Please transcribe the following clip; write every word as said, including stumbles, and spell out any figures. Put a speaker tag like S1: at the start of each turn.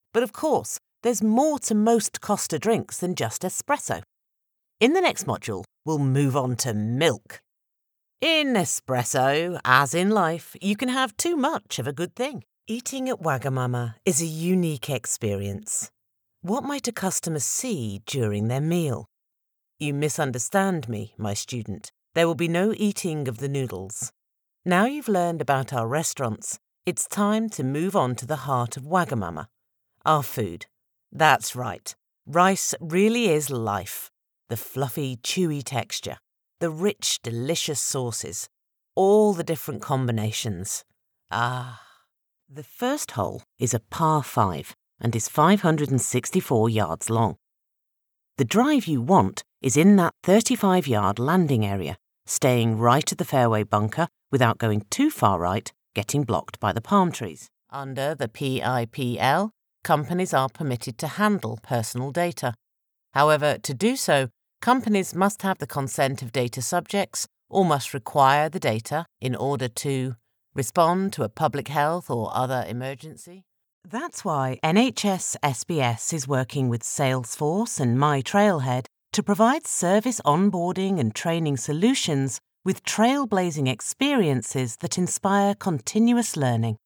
S1: But of course, there's more to most Costa drinks than just espresso. In the next module, we'll move on to milk. In espresso, as in life, you can have too much of a good thing. Eating at Wagamama is a unique experience. What might a customer see during their meal? You misunderstand me, my student. There will be no eating of the noodles. Now you've learned about our restaurants, it's time to move on to the heart of Wagamama, our food. That's right. Rice really is life. The fluffy, chewy texture, the rich, delicious sauces, all the different combinations. Ah. The first hole is a par five and is five hundred sixty-four yards long. The drive you want is in that thirty-five yard landing area, staying right at the fairway bunker without going too far right, getting blocked by the palm trees. Under the P I P L, companies are permitted to handle personal data. However, to do so, companies must have the consent of data subjects or must require the data in order to respond to a public health or other emergency. That's why N H S S B S is working with Salesforce and MyTrailhead to provide service onboarding and training solutions with trailblazing experiences that inspire continuous learning.